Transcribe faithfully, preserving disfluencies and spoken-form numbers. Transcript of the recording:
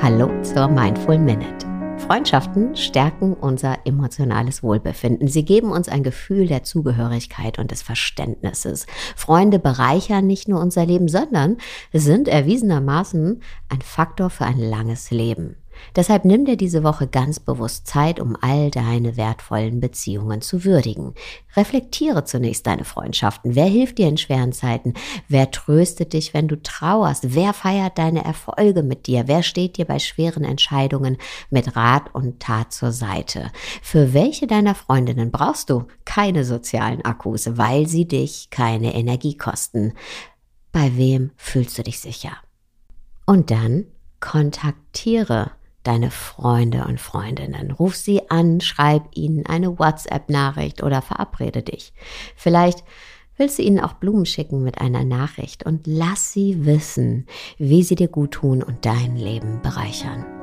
Hallo zur Mindful Minute. Freundschaften stärken unser emotionales Wohlbefinden. Sie geben uns ein Gefühl der Zugehörigkeit und des Verständnisses. Freunde bereichern nicht nur unser Leben, sondern sind erwiesenermaßen ein Faktor für ein langes Leben. Deshalb nimm dir diese Woche ganz bewusst Zeit, um all deine wertvollen Beziehungen zu würdigen. Reflektiere zunächst deine Freundschaften. Wer hilft dir in schweren Zeiten? Wer tröstet dich, wenn du trauerst? Wer feiert deine Erfolge mit dir? Wer steht dir bei schweren Entscheidungen mit Rat und Tat zur Seite? Für welche deiner Freundinnen brauchst du keine sozialen Akkus, weil sie dich keine Energie kosten? Bei wem fühlst du dich sicher? Und dann kontaktiere deine Freunde und Freundinnen. Ruf sie an, schreib ihnen eine WhatsApp-Nachricht oder verabrede dich. Vielleicht willst du ihnen auch Blumen schicken mit einer Nachricht und lass sie wissen, wie sie dir gut tun und dein Leben bereichern.